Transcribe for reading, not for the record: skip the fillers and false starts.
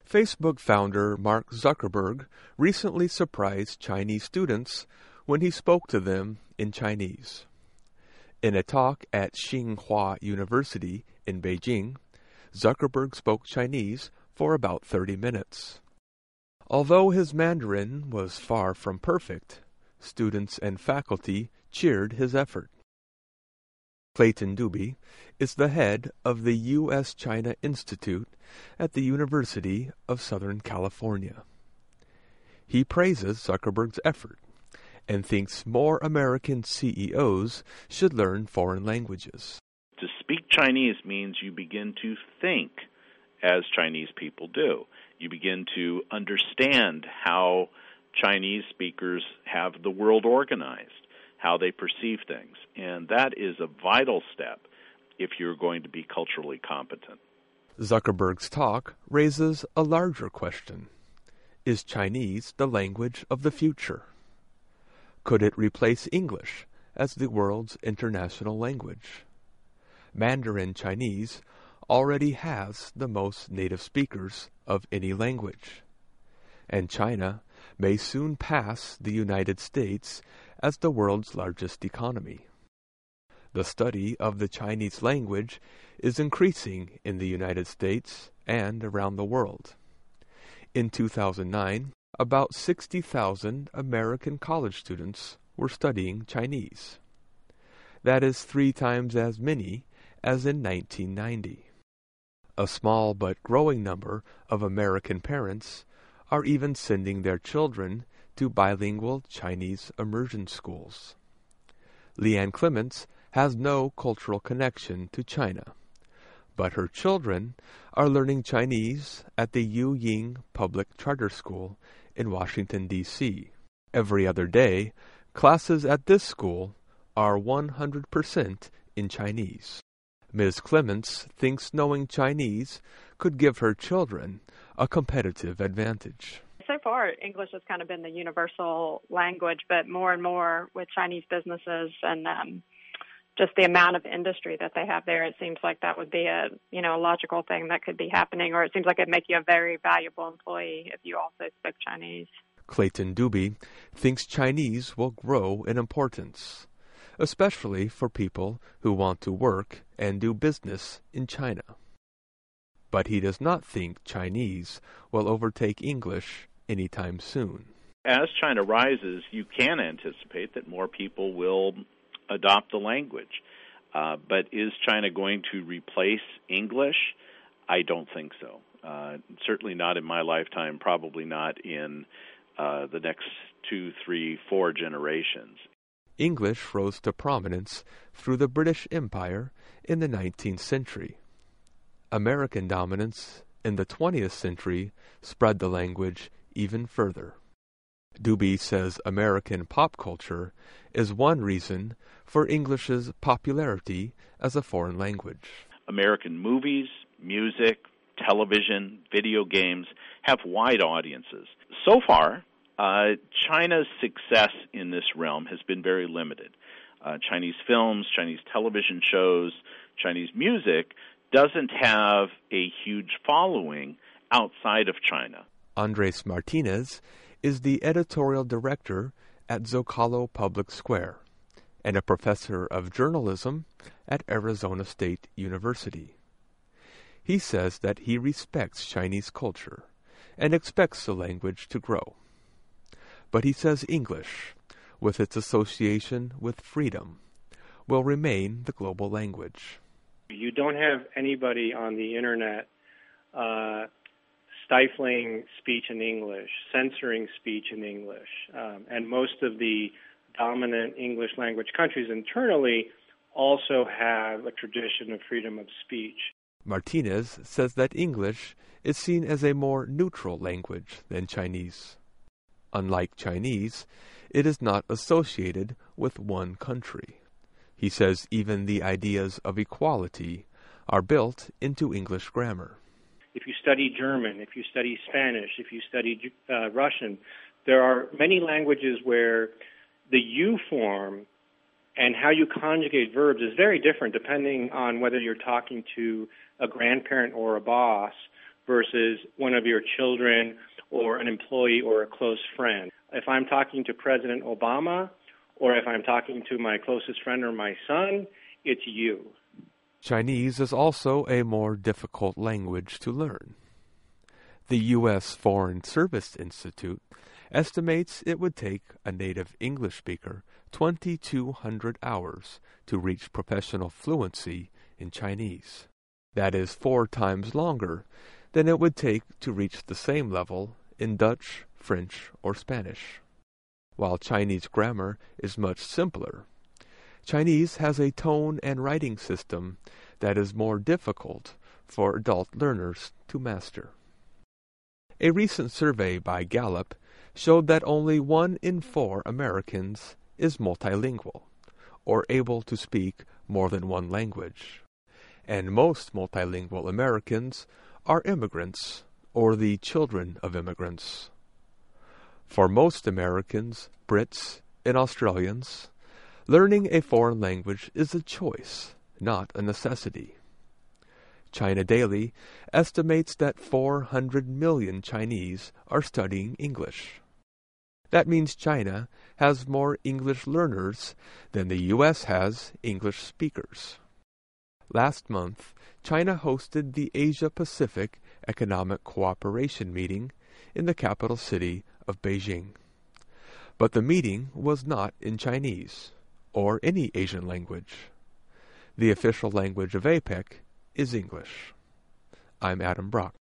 Facebook founder Mark Zuckerberg recently surprised Chinese students when he spoke to them in Chinese. In a talk at Tsinghua University in Beijing, Zuckerberg spoke Chinese for about 30 minutes. Although his Mandarin was far from perfect, students and faculty cheered his effort. Clayton Dubey is the head of the U.S.-China Institute at the University of Southern California. He praises Zuckerberg's effort and thinks more American CEOs should learn foreign languages. To speak Chinese means you begin to think as Chinese people do. You begin to understand how Chinese speakers have the world organized, how they perceive things. And that is a vital step if you're going to be culturally competent. Zuckerberg's talk raises a larger question. Is Chinese the language of the future? Could it replace English as the world's international language? Mandarin Chinese already has the most native speakers of any language, and China may soon pass the United States as the world's largest economy. The study of the Chinese language is increasing in the United States and around the world. In 2009, about 60,000 American college students were studying Chinese. That is 3 times as many as in 1990. A small but growing number of American parents are even sending their children to bilingual Chinese immersion schools. Leanne Clements has no cultural connection to China, but her children are learning Chinese at the Yu Ying Public Charter School in Washington, D.C. Every other day, classes at this school are 100% in Chinese. Ms. Clements thinks knowing Chinese could give her children a competitive advantage. So far, English has kind of been the universal language, but more and more with Chinese businesses and just the amount of industry that they have there, it seems like that would be a logical thing that could be happening, or it seems like it'd make you a very valuable employee if you also spoke Chinese. Clayton Dubey thinks Chinese will grow in importance, especially for people who want to work and do business in China. But he does not think Chinese will overtake English anytime soon. As China rises, you can anticipate that more people will adopt the language. But is China going to replace English? I don't think so. Certainly not in my lifetime, probably not in the next 2, 3, 4 generations. English rose to prominence through the British Empire in the 19th century. American dominance in the 20th century spread the language even further. Dubey says American pop culture is one reason for English's popularity as a foreign language. American movies, music, television, video games have wide audiences. So far, China's success in this realm has been very limited. Chinese films, Chinese television shows, Chinese music doesn't have a huge following outside of China. Andres Martinez is the editorial director at Zocalo Public Square and a professor of journalism at Arizona State University. He says that he respects Chinese culture and expects the language to grow. But he says English, with its association with freedom, will remain the global language. You don't have anybody on the internet stifling speech in English, censoring speech in English, and most of the dominant English language countries internally also have a tradition of freedom of speech. Martinez says that English is seen as a more neutral language than Chinese. Unlike Chinese, it is not associated with one country. He says even the ideas of equality are built into English grammar. If you study German, if you study Spanish, if you study Russian, there are many languages where the you form and how you conjugate verbs is very different depending on whether you're talking to a grandparent or a boss versus one of your children or an employee or a close friend. If I'm talking to President Obama or if I'm talking to my closest friend or my son, it's you. Chinese is also a more difficult language to learn. The U.S. Foreign Service Institute estimates it would take a native English speaker 2,200 hours to reach professional fluency in Chinese. That is 4 times longer than it would take to reach the same level in Dutch, French, or Spanish. While Chinese grammar is much simpler, Chinese has a tone and writing system that is more difficult for adult learners to master. A recent survey by Gallup showed that only 1 in 4 Americans is multilingual, or able to speak more than one language. And most multilingual Americans are immigrants or the children of immigrants. For most Americans, Brits, and Australians, learning a foreign language is a choice, not a necessity. China Daily estimates that 400 million Chinese are studying English. That means China has more English learners than the U.S. has English speakers. Last month, China hosted the Asia-Pacific Economic Cooperation meeting in the capital city of Beijing. But the meeting was not in Chinese, or any Asian language. The official language of APEC is English. I'm Adam Brock.